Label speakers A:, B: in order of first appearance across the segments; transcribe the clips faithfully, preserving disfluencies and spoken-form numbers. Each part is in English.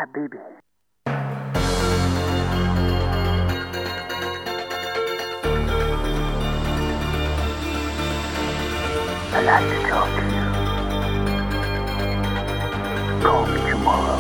A: baby. I'd like to talk to you. Call me tomorrow.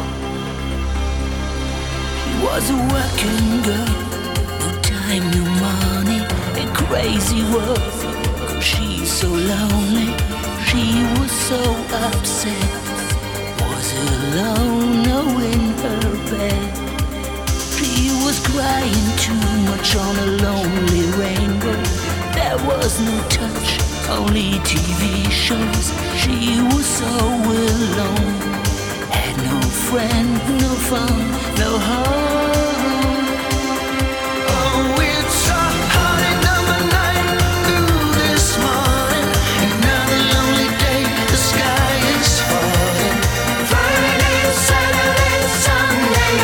B: She was a working girl, no time, no money, a crazy world, 'cause she's so lonely. She was so upset, was alone, no in her bed. She was crying too much on a lonely rainbow. There was no touch, only T V shows. She was so alone, had no friend, no fun, no home. Oh, it's a heartache number nine. Ooh, this morning, another lonely day. The sky is falling. Friday, Saturday, Sunday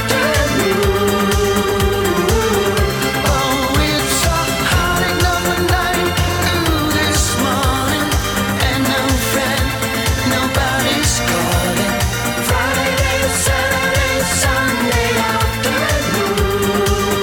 B: afternoon. Oh, it's a heartache number nine. Ooh, this morning, and no friend, nobody's calling. Friday, Saturday, Sunday afternoon.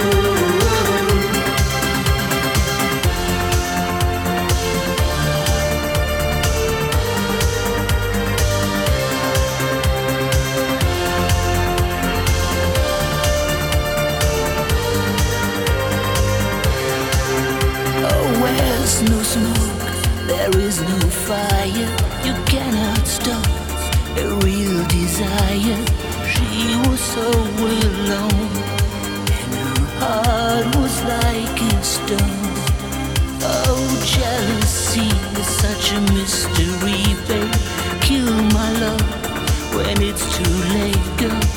B: Oh, where's no smoke, there is no fire. You cannot stop a real desire. She was so alone, and her heart was like a stone. Oh, jealousy is such a mystery, babe. Kill my love when it's too late, girl.